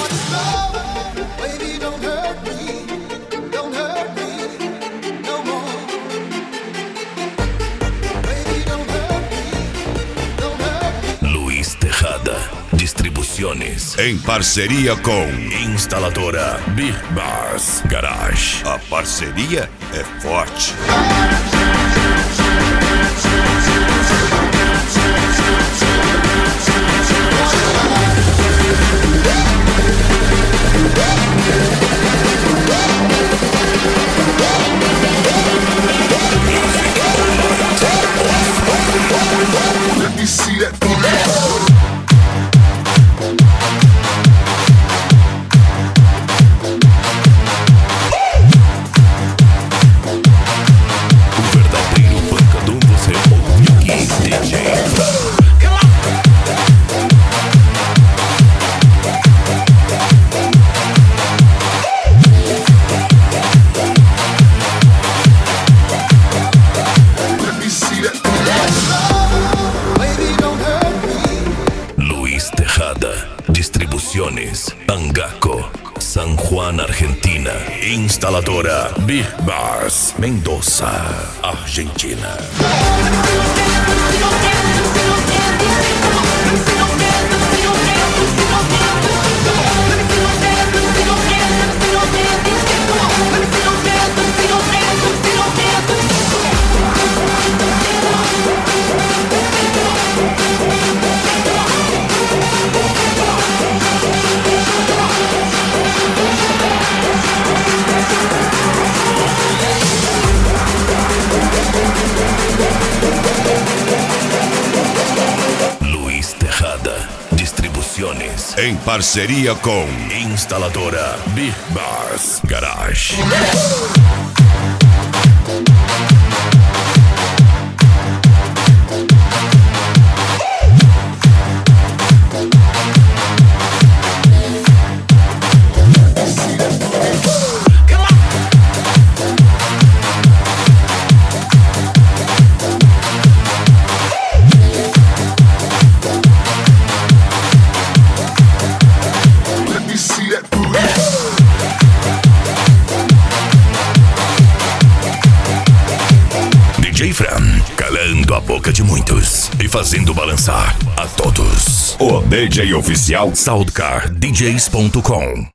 Luiz Tejada Distribuições, em parceria com instaladora Big Bars Garage. A parceria é forte. Let me see that. O verdadeiro pancadão você ouve aqui, DJ Fran. Luiz Tejada Distribuições, Angaco, San Juan, Argentina. Instaladora Big Bars, Mendoza, Argentina. Luiz Tejada Distribuições, em parceria com instaladora Big Bars Garage. DJ Fran, calando a boca de muitos e fazendo balançar a todos. O DJ oficial SoundCardDJs.com.